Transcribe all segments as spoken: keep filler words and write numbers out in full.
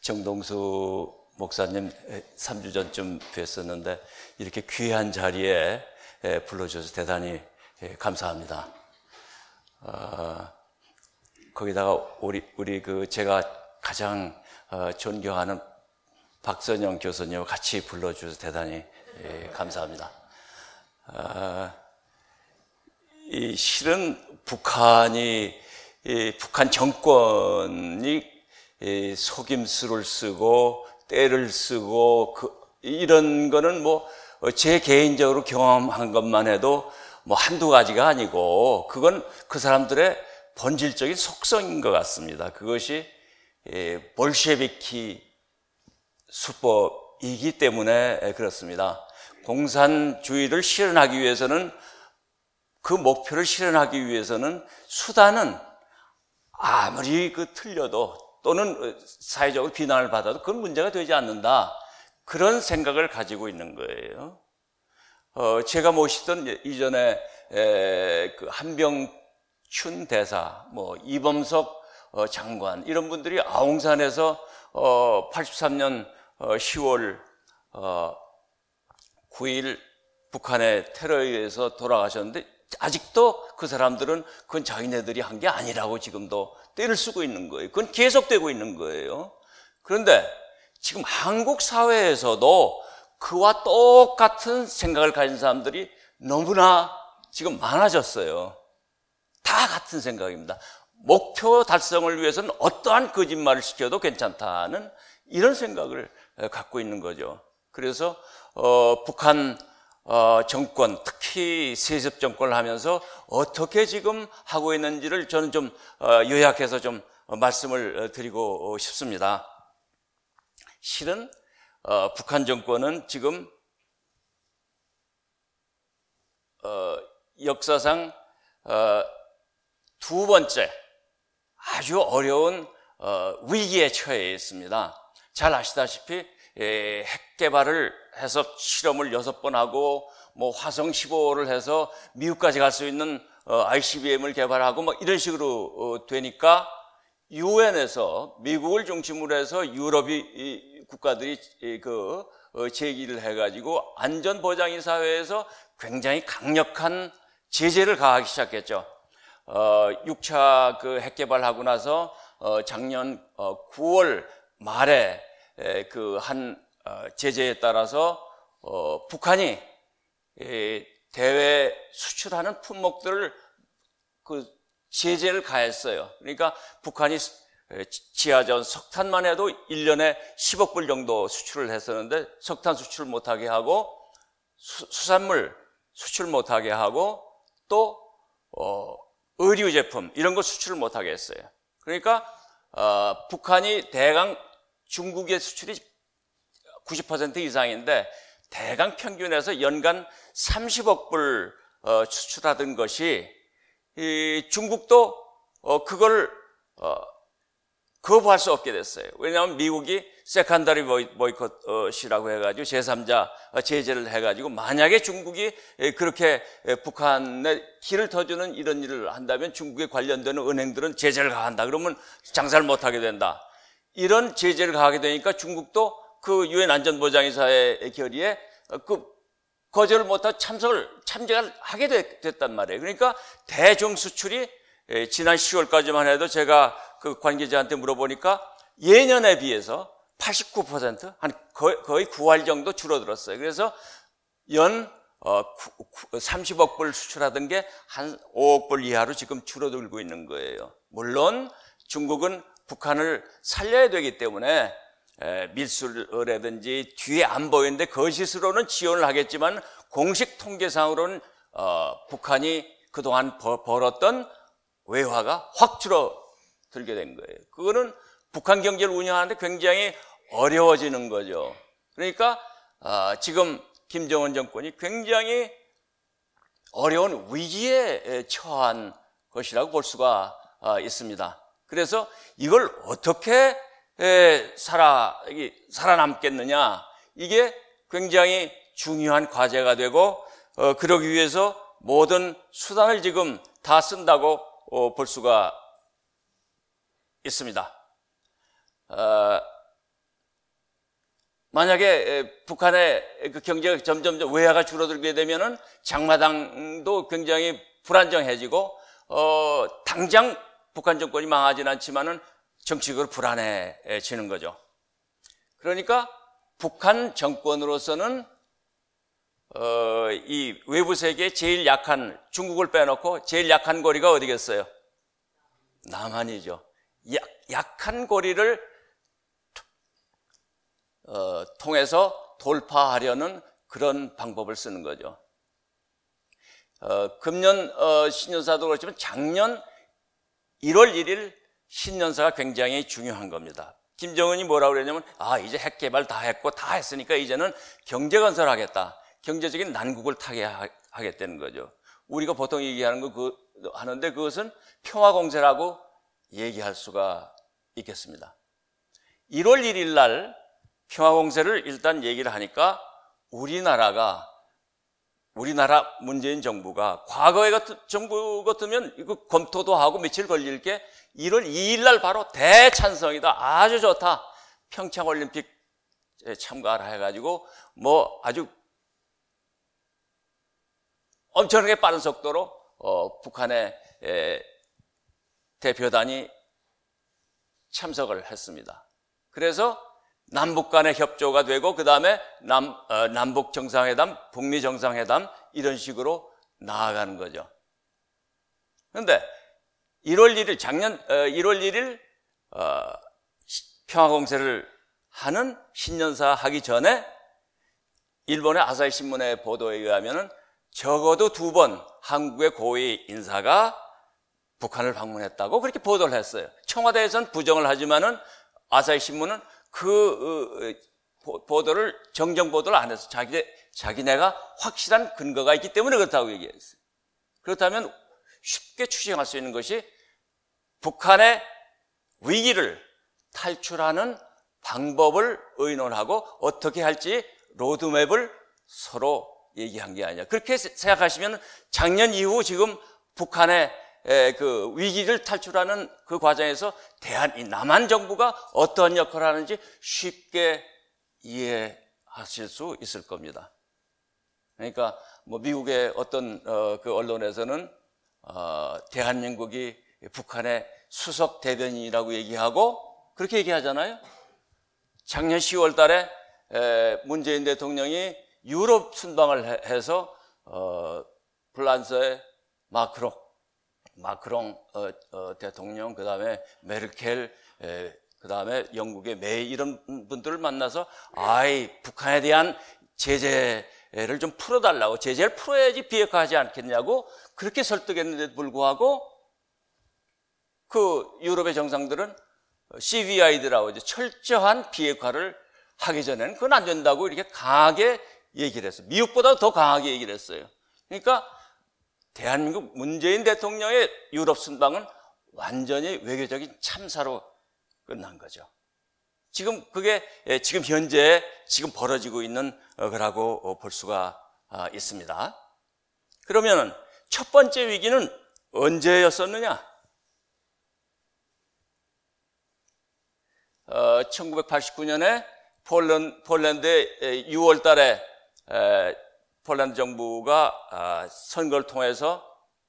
정동수 목사님 삼 주 전쯤 뵀었는데 이렇게 귀한 자리에 불러주셔서 대단히 감사합니다. 어, 거기다가 우리 우리 그 제가 가장 존경하는 박선영 교수님과 같이 불러주셔서 대단히 감사합니다. 어, 이 실은 북한이 이 북한 정권이 이 속임수를 쓰고 때를 쓰고 그 이런 거는 뭐 제 개인적으로 경험한 것만 해도 뭐 한두 가지가 아니고 그건 그 사람들의 본질적인 속성인 것 같습니다. 그것이 볼셰비키 수법이기 때문에 그렇습니다. 공산주의를 실현하기 위해서는 그 목표를 실현하기 위해서는 수단은 아무리 그 틀려도 또는 사회적으로 비난을 받아도 그건 문제가 되지 않는다. 그런 생각을 가지고 있는 거예요. 어, 제가 모시던 이전에 에, 그 한병춘 대사, 뭐 이범석 어, 장관 이런 분들이 아웅산에서 어, 팔십삼 년 어, 시월 어, 구 일 북한의 테러에 의해서 돌아가셨는데 아직도 그 사람들은 그건 자기네들이 한 게 아니라고 지금도 때를 쓰고 있는 거예요. 그건 계속되고 있는 거예요. 그런데 지금 한국 사회에서도 그와 똑같은 생각을 가진 사람들이 너무나 지금 많아졌어요. 다 같은 생각입니다. 목표 달성을 위해서는 어떠한 거짓말을 시켜도 괜찮다는 이런 생각을 갖고 있는 거죠. 그래서 어, 북한 어, 정권, 특히 세습 정권을 하면서 어떻게 지금 하고 있는지를 저는 좀 어, 요약해서 좀 말씀을 드리고 싶습니다. 실은 어, 북한 정권은 지금 어, 역사상 어, 두 번째 아주 어려운 어, 위기에 처해 있습니다. 잘 아시다시피 예, 핵 개발을 해서 실험을 여섯 번 하고 뭐 화성 십오를 해서 미국까지 갈 수 있는 어, 아이씨비엠을 개발하고 뭐 이런 식으로 어, 되니까 유엔에서 미국을 중심으로 해서 유럽이 이, 국가들이 이, 그 어, 제기를 해가지고 안전보장위 사회에서 굉장히 강력한 제재를 가하기 시작했죠. 어, 육 차 그 핵 개발하고 나서 어, 작년 어, 구월 말에 그 한 제재에 따라서 어, 북한이 대외 수출하는 품목들을 그 제재를 가했어요. 그러니까 북한이 지하전 석탄만 해도 일 년에 십억 불 정도 수출을 했었는데 석탄 수출 못하게 하고 수, 수산물 수출 못하게 하고 또 어, 의류 제품 이런 거 수출을 못하게 했어요. 그러니까 어, 북한이 대강 중국의 수출이 구십 퍼센트 이상인데 대강 평균에서 연간 삼십억 불 어, 수출하던 것이 이 중국도 어, 그걸 어, 거부할 수 없게 됐어요. 왜냐하면 미국이 세컨더리 보이콧이라고 해가지고 제삼자 제재를 해가지고 만약에 중국이 그렇게 북한에 기를 터주는 이런 일을 한다면 중국에 관련되는 은행들은 제재를 가한다. 그러면 장사를 못하게 된다. 이런 제재를 가하게 되니까 중국도 그 유엔 안전보장이사의 결의에 그 거절을 못하고 참석을 참여를 하게 됐단 말이에요. 그러니까 대중 수출이 지난 시월까지만 해도 제가 그 관계자한테 물어보니까 예년에 비해서 팔십구 퍼센트 한 거의, 거의 구 할 정도 줄어들었어요. 그래서 연 어, 삼십억 불 수출하던 게 한 오억 불 이하로 지금 줄어들고 있는 거예요. 물론 중국은 북한을 살려야 되기 때문에 에, 밀수라든지 뒤에 안 보이는데 거짓으로는 지원을 하겠지만 공식 통계상으로는 어, 북한이 그동안 벌, 벌었던 외화가 확 줄어들게 된 거예요. 그거는 북한 경제를 운영하는데 굉장히 어려워지는 거죠. 그러니까 어, 지금 김정은 정권이 굉장히 어려운 위기에 처한 것이라고 볼 수가 어, 있습니다. 그래서 이걸 어떻게 에, 살아, 살아남겠느냐, 이게 굉장히 중요한 과제가 되고, 어, 그러기 위해서 모든 수단을 지금 다 쓴다고 어, 볼 수가 있습니다. 어, 만약에 북한의 그 경제가 점점 외화가 줄어들게 되면은 장마당도 굉장히 불안정해지고, 어, 당장 북한 정권이 망하지는 않지만은 정치적으로 불안해지는 거죠. 그러니까 북한 정권으로서는 어, 이 외부 세계에 제일 약한 중국을 빼놓고 제일 약한 고리가 어디겠어요? 남한이죠. 약, 약한 고리를 어, 통해서 돌파하려는 그런 방법을 쓰는 거죠. 어, 금년 어, 신년사도 그렇지만 작년 일월 일일 신년사가 굉장히 중요한 겁니다. 김정은이 뭐라고 그랬냐면, 아, 이제 핵 개발 다 했고 다 했으니까 이제는 경제 건설하겠다. 경제적인 난국을 타게 하겠다는 거죠. 우리가 보통 얘기하는 거 그, 하는데 그것은 평화공세라고 얘기할 수가 있겠습니다. 일월 일일 날 평화공세를 일단 얘기를 하니까 우리나라가, 우리나라 문재인 정부가 과거의 같은 정부 같으면 이거 검토도 하고 며칠 걸릴 게 일월 이일 날 바로 대찬성이다. 아주 좋다. 평창올림픽 참가를 해가지고 뭐 아주 엄청나게 빠른 속도로 어, 북한의 에, 대표단이 참석을 했습니다. 그래서 남북 간의 협조가 되고 그 다음에 남, 어, 남북 정상회담, 북미 정상회담 이런 식으로 나아가는 거죠. 그런데 일월 일일 작년 어, 일월 일일 어, 평화공세를 하는 신년사 하기 전에 일본의 아사히 신문의 보도에 의하면은 적어도 두 번 한국의 고위 인사가 북한을 방문했다고 그렇게 보도를 했어요. 청와대에서는 부정을 하지만은 아사히 신문은 그 보도를 정정 보도를 안 해서 자기 자기네가 확실한 근거가 있기 때문에 그렇다고 얘기했어요. 그렇다면 쉽게 추정할 수 있는 것이 북한의 위기를 탈출하는 방법을 의논하고 어떻게 할지 로드맵을 서로 얘기한 게 아니야. 그렇게 생각하시면 작년 이후 지금 북한의 그 위기를 탈출하는 그 과정에서 대한 이 남한 정부가 어떤 역할을 하는지 쉽게 이해하실 수 있을 겁니다. 그러니까 뭐 미국의 어떤 어 그 언론에서는 어 대한민국이 북한의 수석 대변인이라고 얘기하고 그렇게 얘기하잖아요. 작년 시월 달에 문재인 대통령이 유럽 순방을 해서 어, 프랑스의 마크롱, 마크롱 어, 어, 대통령, 그 다음에 메르켈, 그 다음에 영국의 메이 이런 분들을 만나서 아이 북한에 대한 제재를 좀 풀어달라고, 제재를 풀어야지 비핵화하지 않겠냐고 그렇게 설득했는데도 불구하고 그 유럽의 정상들은 씨비아이들하고 이제 철저한 비핵화를 하기 전에는 그건 안 된다고 이렇게 강하게 얘기를 했어요. 미국보다 더 강하게 얘기를 했어요. 그러니까 대한민국 문재인 대통령의 유럽 순방은 완전히 외교적인 참사로 끝난 거죠. 지금 그게 지금 현재 지금 벌어지고 있는 거라고 볼 수가 있습니다. 그러면 첫 번째 위기는 언제였었느냐? 어, 천구백팔십구 년에 폴란, 폴란드의 유월 달에 에, 폴란드 정부가 아, 선거를 통해서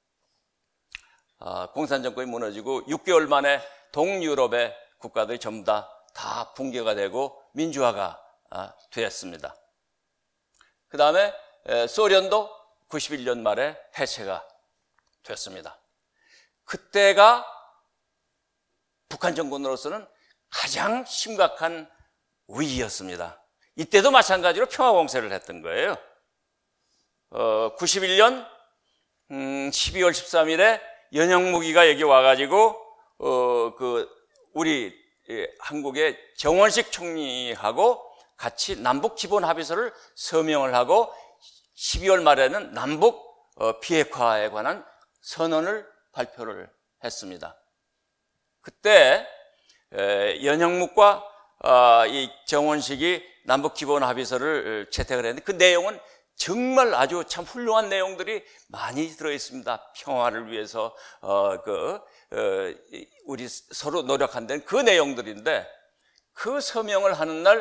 아, 공산 정권이 무너지고 육 개월 만에 동유럽의 국가들이 전부 다, 다 붕괴가 되고 민주화가 아, 되었습니다. 그 다음에 소련도 구십일 년 말에 해체가 됐습니다. 그때가 북한 정권으로서는 가장 심각한 위기였습니다. 이때도 마찬가지로 평화공세를 했던 거예요. 어, 구십일 년 음, 십이월 십삼일에 연영무기가 여기 와가지고 어, 그 우리 예, 한국의 정원식 총리하고 같이 남북 기본 합의서를 서명을 하고 십이월 말에는 남북 어, 비핵화에 관한 선언을 발표를 했습니다. 그때 에, 연영묵과 어, 이 정원식이 남북 기본 합의서를 채택을 했는데 그 내용은 정말 아주 참 훌륭한 내용들이 많이 들어 있습니다. 평화를 위해서 어, 그 어, 우리 서로 노력한다는 그 내용들인데 그 서명을 하는 날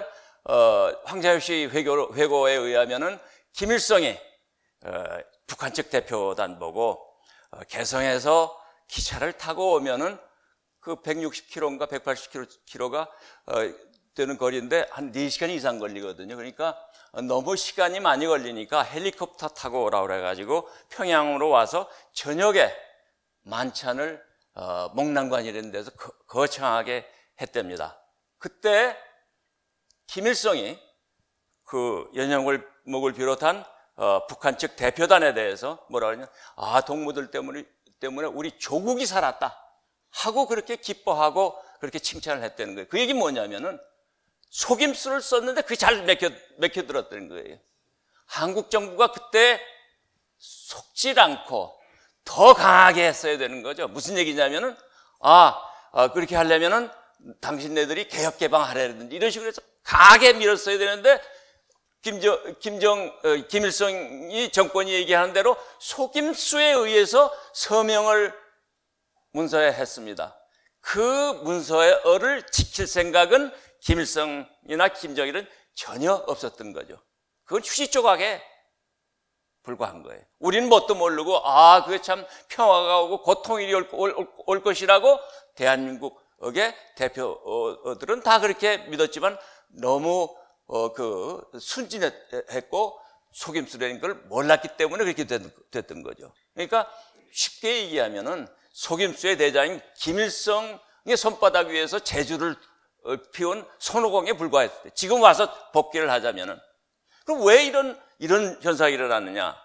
어, 황자엽씨 회고, 회고에 의하면은 김일성이 어, 북한 측 대표단 보고 어, 개성에서 기차를 타고 오면은 그 백육십 킬로미터인가 백팔십 킬로미터가 어, 되는 거리인데 한 네 시간 이상 걸리거든요. 그러니까 너무 시간이 많이 걸리니까 헬리콥터 타고 오라고 그래가지고 평양으로 와서 저녁에 만찬을 어, 목난관 이런 데서 거, 거창하게 했답니다. 그때 김일성이 그 연영을목을 비롯한 어, 북한 측 대표단에 대해서 뭐라 그러냐, 아 동무들 때문에 때문에 우리 조국이 살았다 하고 그렇게 기뻐하고 그렇게 칭찬을 했다는 거예요. 그 얘기는 뭐냐면은 속임수를 썼는데 그게 잘 맥혀, 맥혀 들었다는 거예요. 한국 정부가 그때 속질 않고 더 강하게 했어야 되는 거죠. 무슨 얘기냐면은, 아, 아 그렇게 하려면은 당신네들이 개혁 개방하라든지 이런 식으로 해서 강하게 밀었어야 되는데, 김정, 김정, 어, 김일성이 정권이 얘기하는 대로 속임수에 의해서 서명을 문서에 했습니다. 그 문서를 지킬 생각은 김일성이나 김정일은 전혀 없었던 거죠. 그건 휴지 조각에 불과한 거예요. 우리는 뭣도 모르고 아 그게 참 평화가 오고 고통이 올, 올, 올 것이라고 대한민국의 대표들은 다 그렇게 믿었지만 너무 어, 그 순진했고 속임수라는 걸 몰랐기 때문에 그렇게 됐던 거죠. 그러니까 쉽게 얘기하면은 속임수의 대장인 김일성의 손바닥 위에서 제주를 피운 손오공에 불과했어요. 지금 와서 복귀를 하자면은. 그럼 왜 이런, 이런 현상이 일어났느냐?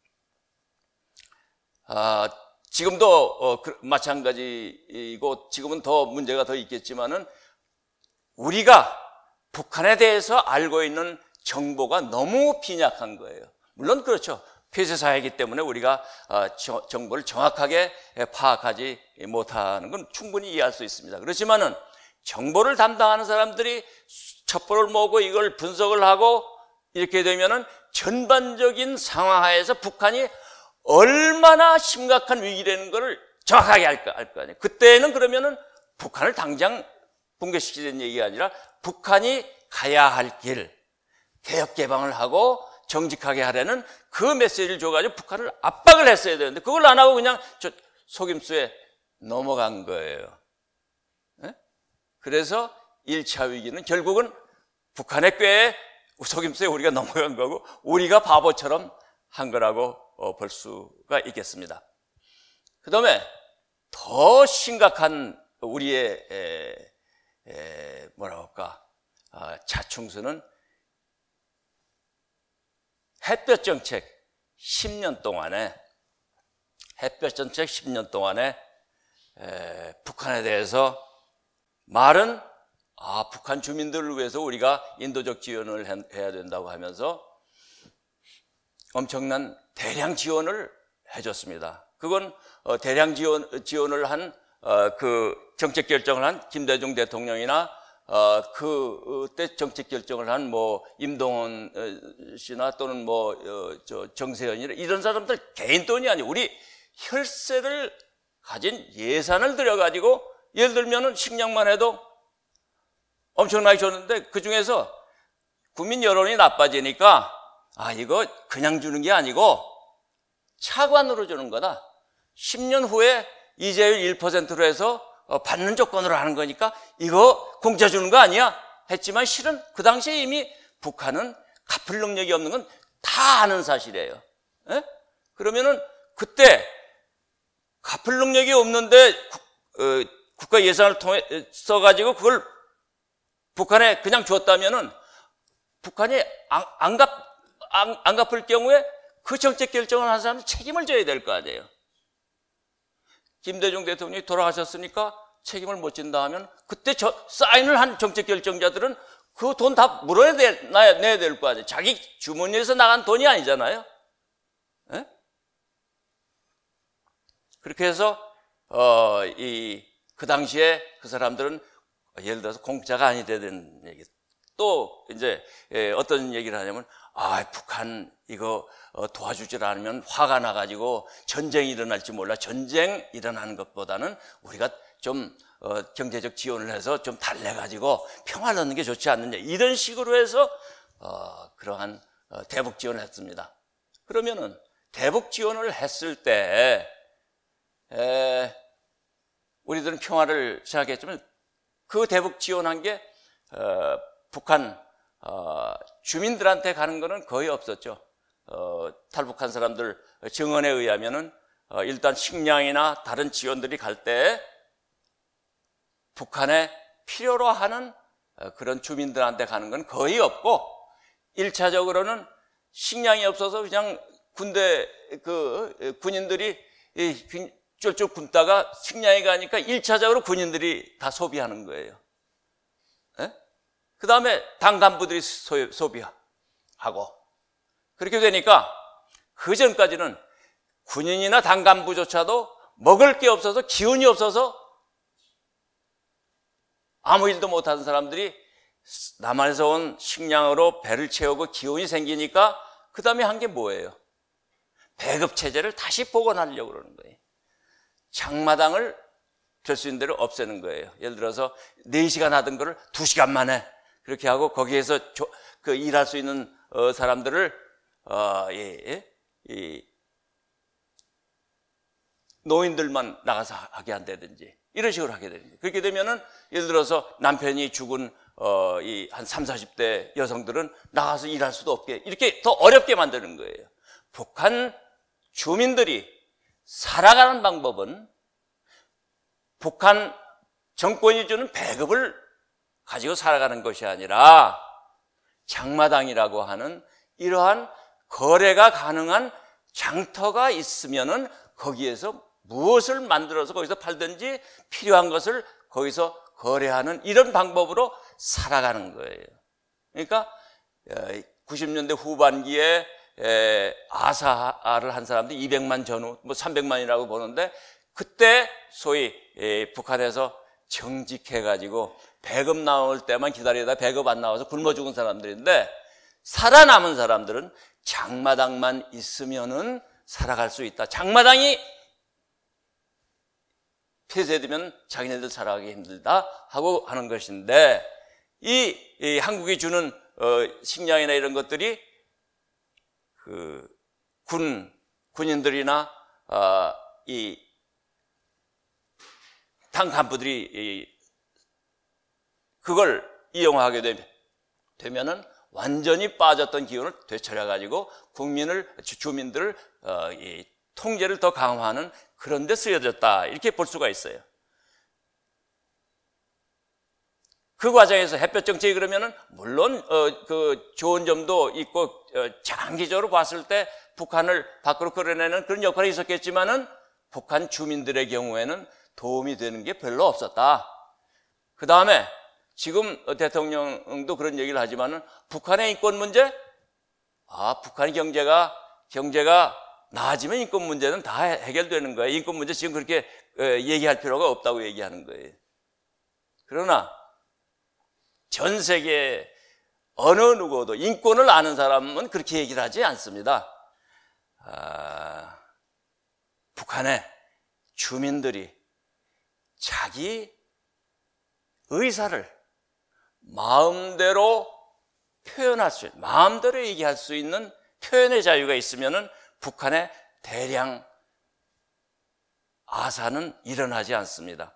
아, 지금도, 어, 그, 마찬가지이고, 지금은 더 문제가 더 있겠지만은, 우리가 북한에 대해서 알고 있는 정보가 너무 빈약한 거예요. 물론 그렇죠. 폐쇄사회이기 때문에 우리가 정보를 정확하게 파악하지 못하는 건 충분히 이해할 수 있습니다. 그렇지만은 정보를 담당하는 사람들이 첩보를 모으고 이걸 분석을 하고 이렇게 되면은 전반적인 상황하에서 북한이 얼마나 심각한 위기라는 것을 정확하게 알 거, 알 거 아니에요. 그때는 그러면은 북한을 당장 붕괴시키는 얘기가 아니라 북한이 가야 할 길, 개혁 개방을 하고 정직하게 하려는 그 메시지를 줘가지고 북한을 압박을 했어야 되는데 그걸 안 하고 그냥 저 속임수에 넘어간 거예요. 네? 그래서 일 차 위기는 결국은 북한의 꾀에 속임수에 우리가 넘어간 거고 우리가 바보처럼 한 거라고 볼 수가 있겠습니다. 그 다음에 더 심각한 우리의 에, 에, 뭐라 할까 아, 자충수는 햇볕 정책 십 년 동안에 햇볕 정책 십 년 동안에 에, 북한에 대해서 말은 아 북한 주민들을 위해서 우리가 인도적 지원을 해야 된다고 하면서 엄청난 대량 지원을 해줬습니다. 그건 어, 대량 지원 지원을 한 어, 그 정책 결정을 한 김대중 대통령이나 어, 그때 정책 결정을 한 뭐 임동원 씨나 또는 뭐 어, 저 정세현이나 이런 사람들 개인 돈이 아니고 우리 혈세를 가진 예산을 들여가지고 예를 들면은 식량만 해도 엄청나게 줬는데 그 중에서 국민 여론이 나빠지니까 아 이거 그냥 주는 게 아니고 차관으로 주는 거다. 십 년 후에 이자율 일 퍼센트로 해서 받는 조건으로 하는 거니까 이거 공짜 주는 거 아니야? 했지만 실은 그 당시에 이미 북한은 갚을 능력이 없는 건 다 아는 사실이에요. 에? 그러면은 그때 갚을 능력이 없는데 국, 어, 국가 예산을 통해 써가지고 그걸 북한에 그냥 줬다면은 북한이 안, 안, 갚, 안, 안 갚을 경우에 그 정책 결정을 한 사람은 책임을 져야 될 거 아니에요. 김대중 대통령이 돌아가셨으니까 책임을 못 진다 하면 그때 저, 사인을 한 정책 결정자들은 그 돈 다 물어야 돼, 내야 될 거 아니에요. 자기 주머니에서 나간 돈이 아니잖아요. 에? 그렇게 해서 어, 이, 그 당시에 그 사람들은 예를 들어서 공짜가 아니다 되는 얘기. 또 이제 어떤 얘기를 하냐면 아 북한 이거 도와주질 않으면 화가 나가지고 전쟁이 일어날지 몰라. 전쟁 일어나는 것보다는 우리가 좀 어, 경제적 지원을 해서 좀 달래가지고 평화를 얻는 게 좋지 않느냐, 이런 식으로 해서 어, 그러한 어, 대북 지원을 했습니다. 그러면은 대북 지원을 했을 때 에, 우리들은 평화를 생각했지만 그 대북 지원한 게 어, 북한 어, 주민들한테 가는 거는 거의 없었죠. 어, 탈북한 사람들 증언에 의하면은 어, 일단 식량이나 다른 지원들이 갈 때 북한에 필요로 하는 어, 그런 주민들한테 가는 건 거의 없고, 일 차적으로는 식량이 없어서 그냥 군대 그 군인들이 쫄쫄 굶다가 식량이 가니까 일 차적으로 군인들이 다 소비하는 거예요. 그 다음에 당 간부들이 소, 소비하고, 그렇게 되니까 그 전까지는 군인이나 당 간부조차도 먹을 게 없어서, 기운이 없어서 아무 일도 못하는 사람들이 남한에서 온 식량으로 배를 채우고 기운이 생기니까 그 다음에 한 게 뭐예요? 배급체제를 다시 복원하려고 그러는 거예요. 장마당을 될 수 있는 대로 없애는 거예요. 예를 들어서 네 시간 하던 거를 두 시간 만에 그렇게 하고, 거기에서 조, 그 일할 수 있는 어, 사람들을 어, 예, 예, 예, 노인들만 나가서 하게 한다든지 이런 식으로 하게 됩니다. 그렇게 되면은 예를 들어서 남편이 죽은 어, 이 한 삼사십 대 여성들은 나가서 일할 수도 없게, 이렇게 더 어렵게 만드는 거예요. 북한 주민들이 살아가는 방법은 북한 정권이 주는 배급을 가지고 살아가는 것이 아니라 장마당이라고 하는 이러한 거래가 가능한 장터가 있으면은 거기에서 무엇을 만들어서 거기서 팔든지 필요한 것을 거기서 거래하는 이런 방법으로 살아가는 거예요. 그러니까 구십 년대 후반기에 아사를 한 사람들이 이백만 전후, 뭐 삼백만이라고 보는데, 그때 소위 북한에서 정직해가지고 배급 나올 때만 기다리다 배급 안 나와서 굶어 죽은 사람들인데, 살아남은 사람들은 장마당만 있으면은 살아갈 수 있다. 장마당이 폐쇄되면 자기네들 살아가기 힘들다 하고 하는 것인데, 이, 이 한국이 주는 어, 식량이나 이런 것들이 그 군 군인들이나 어, 이 당 간부들이 이, 그걸 이용하게 되면, 되면은 완전히 빠졌던 기운을 되찾아가지고 국민을, 주민들을 어, 이 통제를 더 강화하는 그런 데 쓰여졌다, 이렇게 볼 수가 있어요. 그 과정에서 햇볕 정책이 그러면은 물론 어, 그 좋은 점도 있고 어, 장기적으로 봤을 때 북한을 밖으로 끌어내는 그런 역할이 있었겠지만은 북한 주민들의 경우에는 도움이 되는 게 별로 없었다. 그 다음에 지금 대통령도 그런 얘기를 하지만은 북한의 인권 문제, 아 북한의 경제가 경제가 나아지면 인권 문제는 다 해결되는 거예요. 인권 문제 지금 그렇게 얘기할 필요가 없다고 얘기하는 거예요. 그러나 전 세계 어느 누구도 인권을 아는 사람은 그렇게 얘기를 하지 않습니다. 아, 북한의 주민들이 자기 의사를 마음대로 표현할 수 있는, 마음대로 얘기할 수 있는 표현의 자유가 있으면은 북한의 대량 아사는 일어나지 않습니다.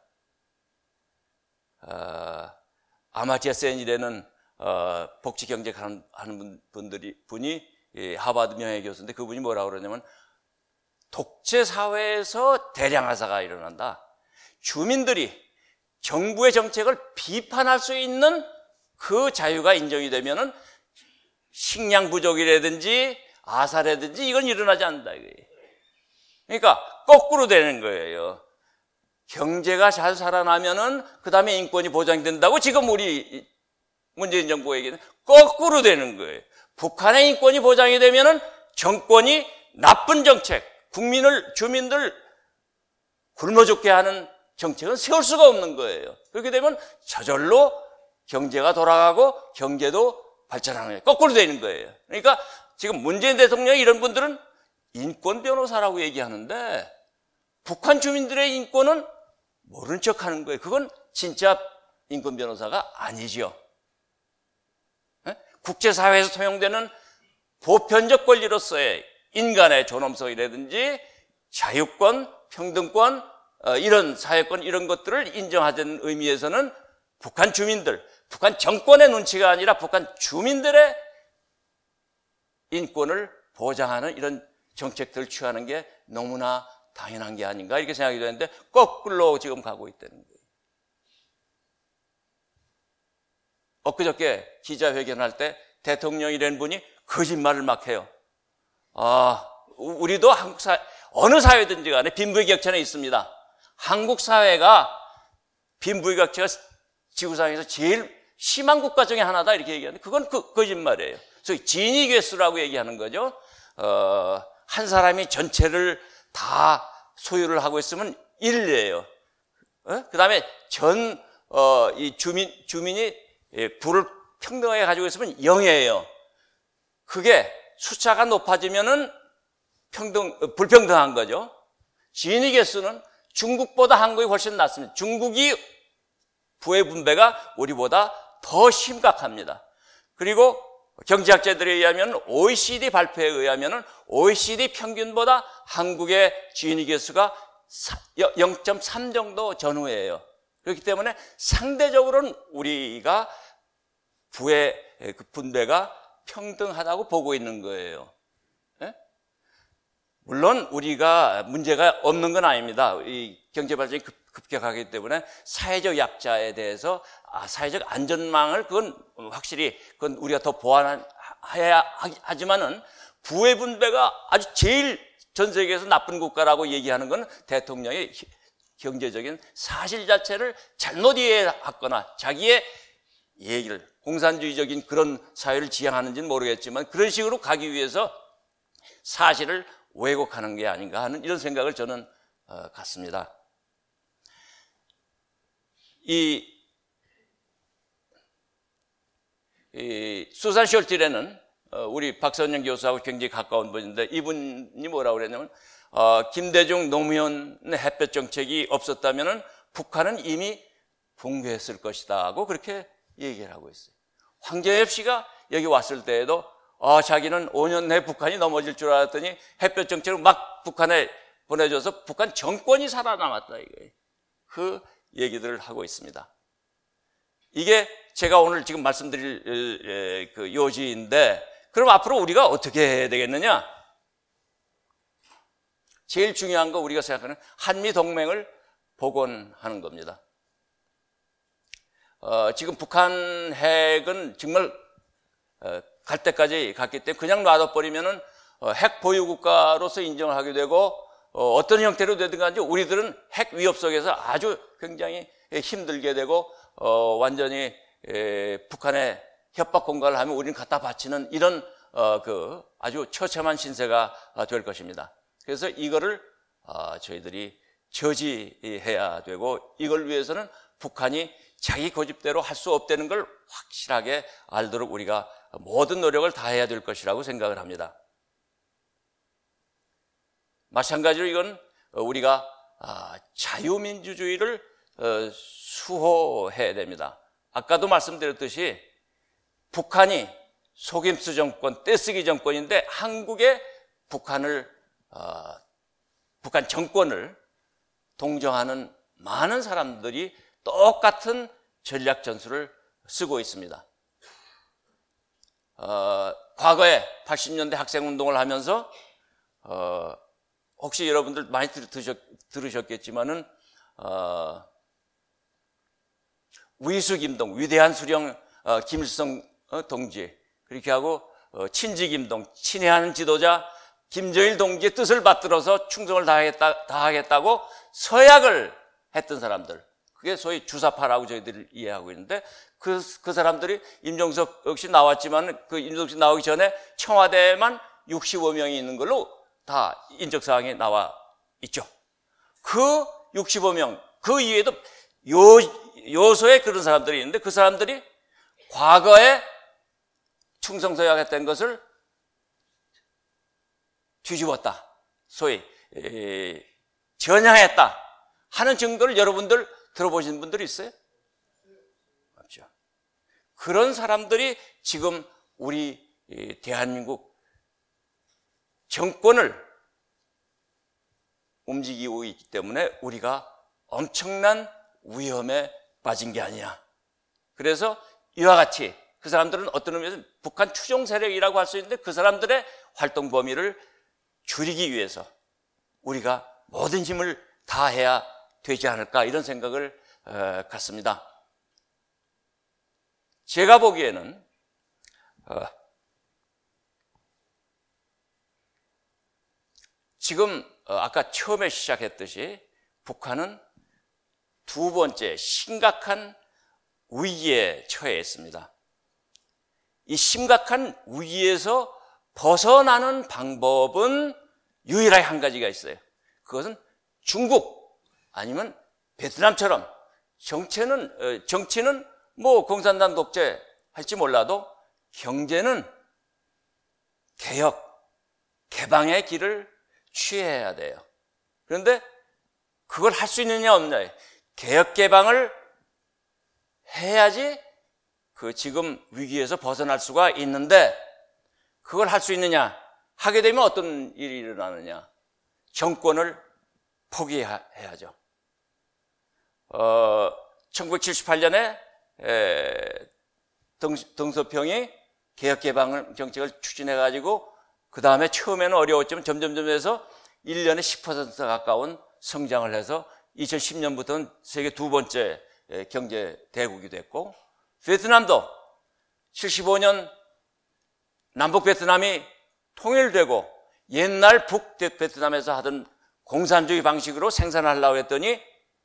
어, 아마티아 센이라는 어, 복지경제하는 하는 분들이 분이 예, 하버드 명예교수인데, 그분이 뭐라고 그러냐면 독재 사회에서 대량 아사가 일어난다. 주민들이 정부의 정책을 비판할 수 있는 그 자유가 인정이 되면은 식량 부족이라든지 아사라든지 이건 일어나지 않는다 이거예요. 그러니까 거꾸로 되는 거예요. 경제가 잘 살아나면은 그 다음에 인권이 보장된다고 지금 우리 문재인 정부 얘기는 거꾸로 되는 거예요. 북한의 인권이 보장이 되면은 정권이 나쁜 정책, 국민을, 주민들 굶어 죽게 하는 정책은 세울 수가 없는 거예요. 그렇게 되면 저절로 경제가 돌아가고 경제도 발전하는 거예요. 거꾸로 되는 거예요. 그러니까 지금 문재인 대통령이 이런 분들은 인권 변호사라고 얘기하는데 북한 주민들의 인권은 모른 척 하는 거예요. 그건 진짜 인권 변호사가 아니지요. 예? 국제사회에서 통용되는 보편적 권리로서의 인간의 존엄성이라든지 자유권, 평등권, 어, 이런 사회권 이런 것들을 인정하자는 의미에서는 북한 주민들, 북한 정권의 눈치가 아니라 북한 주민들의 인권을 보장하는 이런 정책들을 취하는 게 너무나 당연한 게 아닌가 이렇게 생각이 되는데 거꾸로 지금 가고 있다는 거예요. 엊그저께 기자회견할 때 대통령이라는 분이 거짓말을 막 해요. 아, 우리도 한국 사회, 어느 사회든지 간에 빈부격차는 있습니다. 한국 사회가 빈부격차가 지구상에서 제일 심한 국가 중에 하나다 이렇게 얘기하는데 그건 그, 거짓말이에요. 소위 진위괴수라고 얘기하는 거죠. 어, 한 사람이 전체를 다 소유를 하고 있으면 일이에요. 어? 그 다음에 전, 어, 이 주민, 주민이 부를 평등하게 가지고 있으면 영이에요. 그게 숫자가 높아지면은 평등, 불평등한 거죠. 진위 개수는 중국보다 한국이 훨씬 낫습니다. 중국이 부의 분배가 우리보다 더 심각합니다. 그리고 경제학자들에 의하면 오이시디 발표에 의하면 오이시디 평균보다 한국의 진위 개수가 영 점 삼 정도 전후예요. 그렇기 때문에 상대적으로는 우리가 부의 분배가 평등하다고 보고 있는 거예요. 네? 물론 우리가 문제가 없는 건 아닙니다. 이 경제 발전이 급, 급격하기 때문에 사회적 약자에 대해서 아, 사회적 안전망을 그건 확실히 그건 우리가 더 보완해야 하지만은 부의 분배가 아주 제일 전 세계에서 나쁜 국가라고 얘기하는 건 대통령의 경제적인 사실 자체를 잘못 이해했거나 자기의 얘기를 공산주의적인 그런 사회를 지향하는지는 모르겠지만 그런 식으로 가기 위해서 사실을 왜곡하는 게 아닌가 하는 이런 생각을 저는 어, 갖습니다. 이, 이 수산 숄티레는 어, 우리 박선영 교수하고 굉장히 가까운 분인데 이분이 뭐라고 그랬냐면 어, 김대중 노무현의 햇볕 정책이 없었다면은 북한은 이미 붕괴했을 것이다 하고 그렇게 얘기를 하고 있어요. 황정엽 씨가 여기 왔을 때에도 어, 자기는 오 년 내에 북한이 넘어질 줄 알았더니 햇볕 정책을 막 북한에 보내줘서 북한 정권이 살아남았다 이거예요. 그 얘기들을 하고 있습니다. 이게 제가 오늘 지금 말씀드릴 그 요지인데 그럼 앞으로 우리가 어떻게 해야 되겠느냐? 제일 중요한 거 우리가 생각하는 한미 동맹을 복원하는 겁니다. 어, 지금 북한 핵은 정말 어, 갈 때까지 갔기 때문에 그냥 놔둬버리면은 어, 핵 보유 국가로서 인정을 하게 되고 어, 어떤 형태로 되든 간에 우리들은 핵 위협 속에서 아주 굉장히 힘들게 되고 어, 완전히 에, 북한의 협박 공갈을 하면 우리는 갖다 바치는 이런 어, 그 아주 처참한 신세가 될 것입니다. 그래서 이거를 어, 저희들이 저지해야 되고 이걸 위해서는 북한이 자기 고집대로 할 수 없다는 걸 확실하게 알도록 우리가 모든 노력을 다해야 될 것이라고 생각을 합니다. 마찬가지로 이건 우리가 자유민주주의를 수호해야 됩니다. 아까도 말씀드렸듯이 북한이 속임수 정권, 떼쓰기 정권인데 한국의 북한을 어, 북한 정권을 동정하는 많은 사람들이 똑같은 전략 전술을 쓰고 있습니다. 어, 과거에 팔십 년대 학생운동을 하면서 어, 혹시 여러분들 많이 들으셨, 들으셨겠지만은 어, 위수김동, 위대한 수령 어, 김일성 어, 동지 그렇게 하고 어, 친지김동, 친애하는 지도자 김정일 동지의 뜻을 받들어서 충성을 다하겠다, 다하겠다고 서약을 했던 사람들 그게 소위 주사파라고 저희들이 이해하고 있는데 그, 그 사람들이 임종석 역시 나왔지만 그 임종석 씨 나오기 전에 청와대에만 육십오 명이 있는 걸로 다 인적사항이 나와 있죠. 그 육십오 명, 그 이외에도 요, 요소에 그런 사람들이 있는데 그 사람들이 과거에 충성서약했던 것을 뒤집었다. 소위 에, 전향했다. 하는 증거를 여러분들 들어보신 분들이 있어요? 없죠. 그런 사람들이 지금 우리 대한민국 정권을 움직이고 있기 때문에 우리가 엄청난 위험에 빠진 게 아니야. 그래서 이와 같이 그 사람들은 어떤 의미에서 북한 추종 세력이라고 할 수 있는데 그 사람들의 활동 범위를 줄이기 위해서 우리가 모든 힘을 다해야 되지 않을까 이런 생각을 어, 갖습니다. 제가 보기에는 어, 지금 어, 아까 처음에 시작했듯이 북한은 두 번째 심각한 위기에 처해 있습니다. 이 심각한 위기에서 벗어나는 방법은 유일하게 한 가지가 있어요. 그것은 중국 아니면 베트남처럼 정치는, 정치는 뭐 공산당 독재 할지 몰라도 경제는 개혁, 개방의 길을 취해야 돼요. 그런데 그걸 할 수 있느냐 없느냐. 개혁 개방을 해야지 그 지금 위기에서 벗어날 수가 있는데 그걸 할 수 있느냐? 하게 되면 어떤 일이 일어나느냐? 정권을 포기해야죠. 어, 천구백칠십팔 년에 에, 등, 등소평이 개혁 개방 정책을 추진해가지고 그 다음에 처음에는 어려웠지만 점점점 해서 일 년에 십 퍼센트 가까운 성장을 해서 이천십 년부터는 세계 두 번째 경제 대국이 됐고 베트남도 칠십오 년 남북 베트남이 통일되고 옛날 북베트남에서 하던 공산주의 방식으로 생산하려고 했더니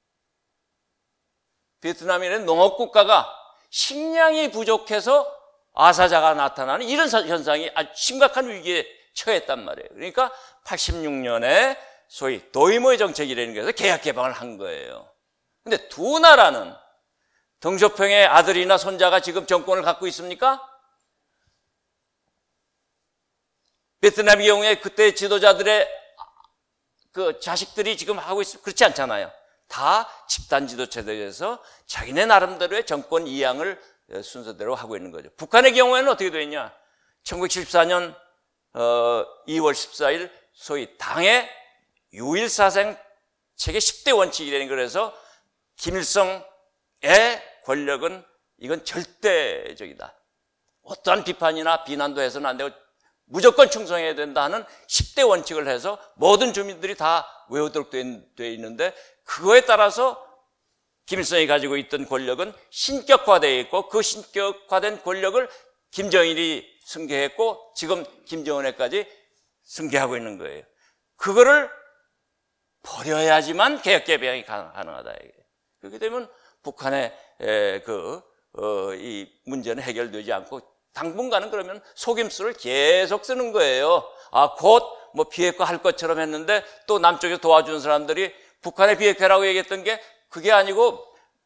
베트남이라는 농업국가가 식량이 부족해서 아사자가 나타나는 이런 현상이 아주 심각한 위기에 처했단 말이에요. 그러니까 팔십육 년에 소위 도이모의 정책이라는 것에서 개혁 개방을 한 거예요. 근데 두 나라는 덩쇼평의 아들이나 손자가 지금 정권을 갖고 있습니까? 베트남의 경우에 그때 지도자들의 그 자식들이 지금 하고 있으면 그렇지 않잖아요. 다 집단 지도체제에서 자기네 나름대로의 정권 이양을 순서대로 하고 있는 거죠. 북한의 경우에는 어떻게 되어 있냐? 천구백칠십사 년 이월 십사일 소위 당의 유일사생 체계 십 대 원칙이라는 거라서 김일성의 권력은 이건 절대적이다. 어떠한 비판이나 비난도 해서는 안 되고 무조건 충성해야 된다 하는 십 대 원칙을 해서 모든 주민들이 다 외우도록 되어 있는데 그거에 따라서 김일성이 가지고 있던 권력은 신격화되어 있고 그 신격화된 권력을 김정일이 승계했고 지금 김정은에까지 승계하고 있는 거예요. 그거를 버려야지만 개혁 개방이 가능하다. 그렇게 되면 북한의 그 어, 이 문제는 해결되지 않고 당분간은 그러면 속임수를 계속 쓰는 거예요. 아, 곧 뭐 비핵화 할 것처럼 했는데 또 남쪽에서 도와주는 사람들이 북한의 비핵화라고 얘기했던 게 그게 아니고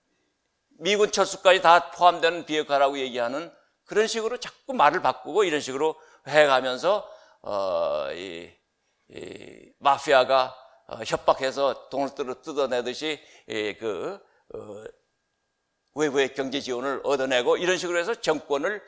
미군 철수까지 다 포함되는 비핵화라고 얘기하는 그런 식으로 자꾸 말을 바꾸고 이런 식으로 해가면서 어, 이, 이 마피아가 어, 협박해서 돈을 뜯어내듯이 이, 그 어, 외부의 경제 지원을 얻어내고 이런 식으로 해서 정권을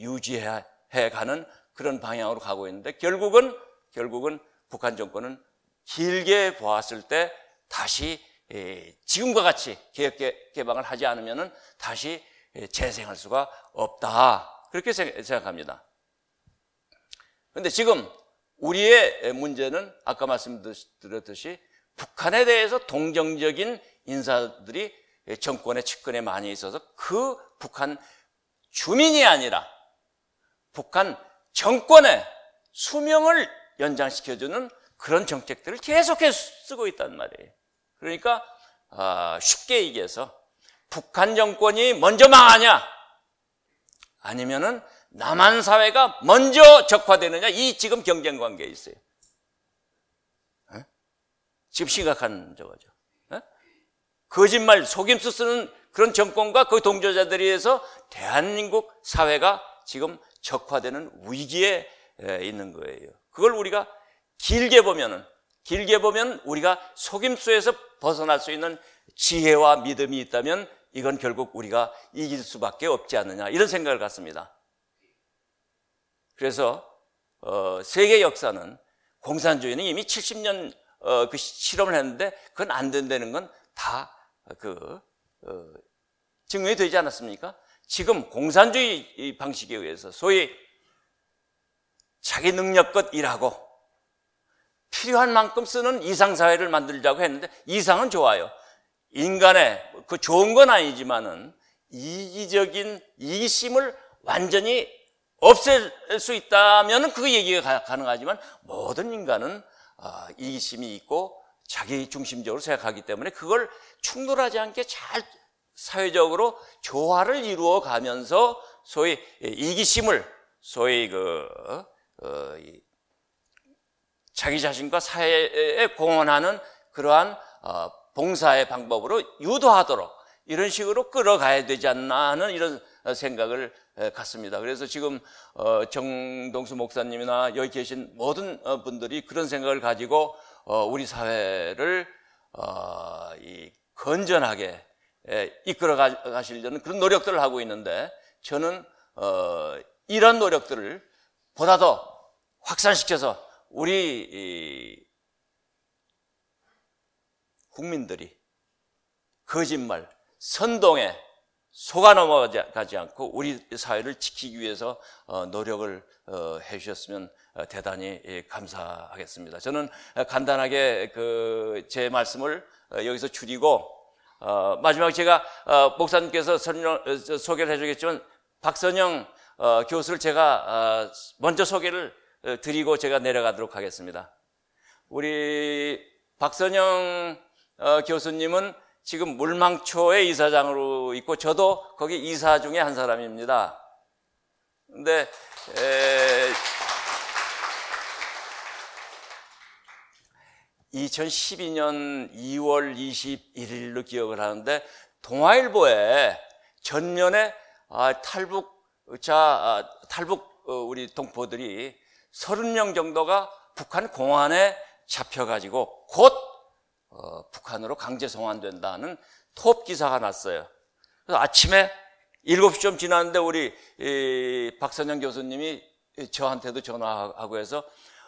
유지해가는 그런 방향으로 가고 있는데 결국은 결국은 북한 정권은 길게 보았을 때 다시 지금과 같이 개혁 개방을 하지 않으면 다시 재생할 수가 없다. 그렇게 생각합니다. 그런데 지금 우리의 문제는 아까 말씀드렸듯이 북한에 대해서 동정적인 인사들이 정권의 측근에 많이 있어서 그 북한 주민이 아니라 북한 정권의 수명을 연장시켜주는 그런 정책들을 계속해서 쓰고 있단 말이에요. 그러니까 쉽게 얘기해서 북한 정권이 먼저 망하냐 아니면은 남한 사회가 먼저 적화되느냐 이 지금 경쟁 관계에 있어요. 에? 지금 심각한 저거죠. 에? 거짓말 속임수 쓰는 그런 정권과 그 동조자들에 의해서 대한민국 사회가 지금 적화되는 위기에 있는 거예요. 그걸 우리가 길게 보면은 길게 보면 우리가 속임수에서 벗어날 수 있는 지혜와 믿음이 있다면 이건 결국 우리가 이길 수밖에 없지 않느냐, 이런 생각을 갖습니다. 그래서 어, 세계 역사는 공산주의는 이미 칠십 년 어, 그 실험을 했는데 그건 안 된다는 건 다 그 어, 증명이 되지 않았습니까? 지금 공산주의 방식에 의해서 소위 자기 능력껏 일하고 필요한 만큼 쓰는 이상사회를 만들자고 했는데, 이상은 좋아요. 인간의 그 좋은 건 아니지만은 이기적인 이기심을 완전히 없앨 수 있다면 그 얘기가 가능하지만, 모든 인간은 이기심이 있고 자기 중심적으로 생각하기 때문에 그걸 충돌하지 않게 잘 사회적으로 조화를 이루어 가면서 소위 이기심을 소위 그 어, 자기 자신과 사회에 공헌하는 그러한 어, 봉사의 방법으로 유도하도록 이런 식으로 끌어가야 되지 않나 하는 이런 생각을 갖습니다. 그래서 지금 어, 정동수 목사님이나 여기 계신 모든 분들이 그런 생각을 가지고 어, 우리 사회를 어, 이 건전하게 예, 이끌어 가시려는 그런 노력들을 하고 있는데, 저는 어, 이런 노력들을 보다 더 확산시켜서 우리 이, 국민들이 거짓말, 선동에 속아 넘어가지 않고 우리 사회를 지키기 위해서 어, 노력을 어, 해주셨으면 어, 대단히 예, 감사하겠습니다. 저는 간단하게 그 제 말씀을 어, 여기서 줄이고 어, 마지막 제가 어, 목사님께서 설명, 어, 소개를 해주겠지만 박선영 어, 교수를 제가 어, 먼저 소개를 어, 드리고 제가 내려가도록 하겠습니다. 우리 박선영 어, 교수님은 지금 물망초의 이사장으로 있고 저도 거기 이사 중에 한 사람입니다. 근데 에, 이천십이 년 이월 이십일일로 기억을 하는데, 동아일보에 전면에 아, 탈북 자 아, 탈북 어, 우리 동포들이 서른 명 정도가 북한 공안에 잡혀가지고 곧 어, 북한으로 강제 송환된다는 톱 기사가 났어요. 그래서 아침에 일곱 시쯤 지났는데 우리 이, 박선영 교수님이 저한테도 전화하고 해서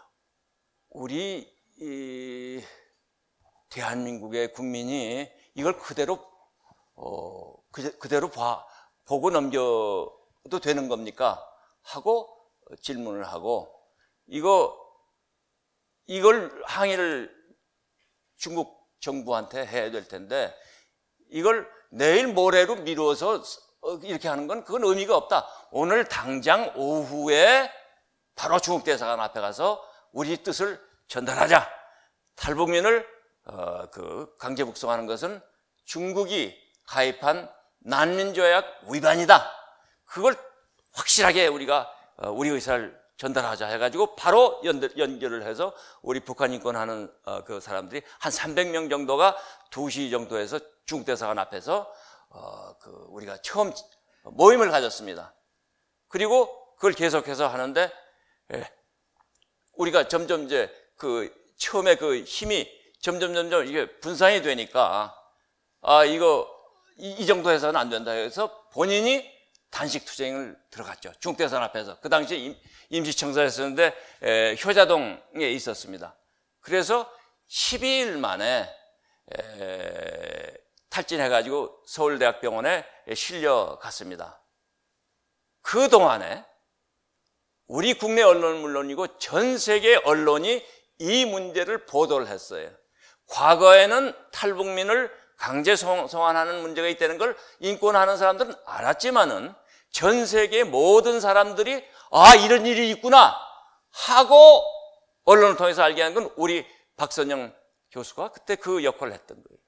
우리 이 대한민국의 국민이 이걸 그대로 어, 그, 그대로 봐, 보고 넘겨도 되는 겁니까? 하고 질문을 하고, 이거 이걸 항의를 중국 정부한테 해야 될 텐데 이걸 내일 모레로 미루어서 이렇게 하는 건 그건 의미가 없다. 오늘 당장 오후에 바로 중국 대사관 앞에 가서 우리 뜻을 전달하자. 탈북민을 어, 그 강제 북송하는 것은 중국이 가입한 난민조약 위반이다. 그걸 확실하게 우리가 어, 우리 의사를 전달하자 해가지고 바로 연결, 연결을 해서 우리 북한 인권하는 어, 그 사람들이 한 삼백 명 정도가 두 시 정도에서 중국 대사관 앞에서 어, 그 우리가 처음 모임을 가졌습니다. 그리고 그걸 계속해서 하는데 예, 우리가 점점 이제 그 처음에 그 힘이 점점 점점 이게 분산이 되니까 아 이거 이, 이 정도 해서는 안 된다 해서 본인이 단식 투쟁을 들어갔죠. 중국 대사관 앞에서. 그 당시에 임, 임시청사였었는데 에, 효자동에 있었습니다. 그래서 십이 일 만에 에, 탈진해가지고 서울대학병원에 실려갔습니다. 그동안에 우리 국내 언론은 물론이고 전 세계 언론이 이 문제를 보도를 했어요. 과거에는 탈북민을 강제 송환하는 문제가 있다는 걸 인권하는 사람들은 알았지만은 전 세계 모든 사람들이 아 이런 일이 있구나 하고 언론을 통해서 알게 한 건 우리 박선영 교수가 그때 그 역할을 했던 거예요.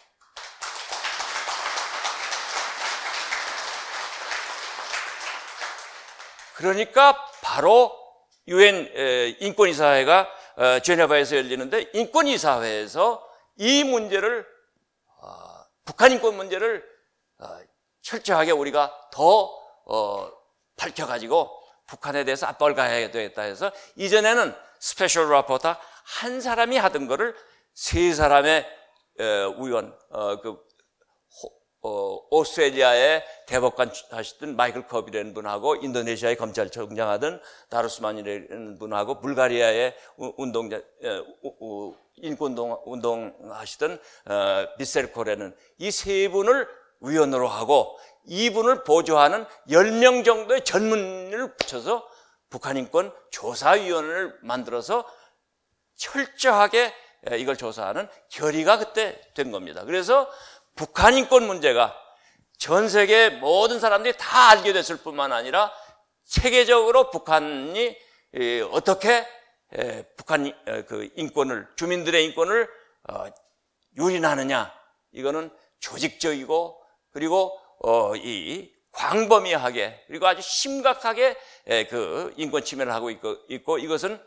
그러니까 바로 유엔 인권이사회가 제네바에서 열리는데 인권이사회에서 이 문제를 어, 북한 인권 문제를 어, 철저하게 우리가 더 어, 밝혀가지고 북한에 대해서 압박을 가해야 되겠다 해서 이전에는 스페셜 라포터 한 사람이 하던 거를 세 사람의 의원, 어, 그 어, 오스트레일리아의 대법관 하시던 마이클 커비라는 분하고 인도네시아의 검찰청장 하던 다루스만이라는 분하고 불가리아의 운동자, 인권운동 운동 하시던 비셀코라는 이 세 분을 위원으로 하고 이분을 보조하는 열 명 정도의 전문을 붙여서 북한인권 조사위원회를 만들어서 철저하게 이걸 조사하는 결의가 그때 된 겁니다. 그래서 북한인권 문제가 전 세계 모든 사람들이 다 알게 됐을 뿐만 아니라 세계적으로 북한이 어떻게 북한 그 인권을, 주민들의 인권을 유린하느냐, 이거는 조직적이고 그리고 이 광범위하게 그리고 아주 심각하게 그 인권 침해를 하고 있고, 있고 이것은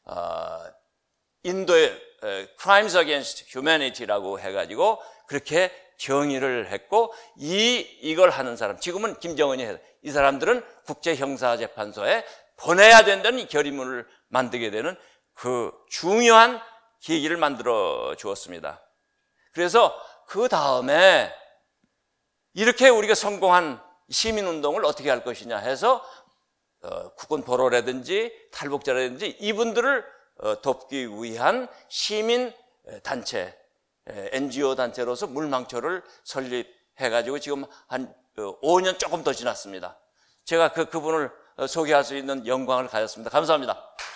인도의 Crimes Against Humanity라고 해가지고 그렇게 정의를 했고, 이, 이걸 하는 사람, 지금은 김정은이 해요. 이 사람들은 국제형사재판소에 보내야 된다는 이 결의문을 만들게 되는 그 중요한 계기를 만들어 주었습니다. 그래서 그 다음에 이렇게 우리가 성공한 시민운동을 어떻게 할 것이냐 해서 어, 국군 포로라든지 탈북자라든지 이분들을 어, 돕기 위한 시민단체, 엔지오 단체로서 물망초를 설립해가지고 지금 한 오 년 조금 더 지났습니다. 제가 그, 그분을 소개할 수 있는 영광을 가졌습니다. 감사합니다.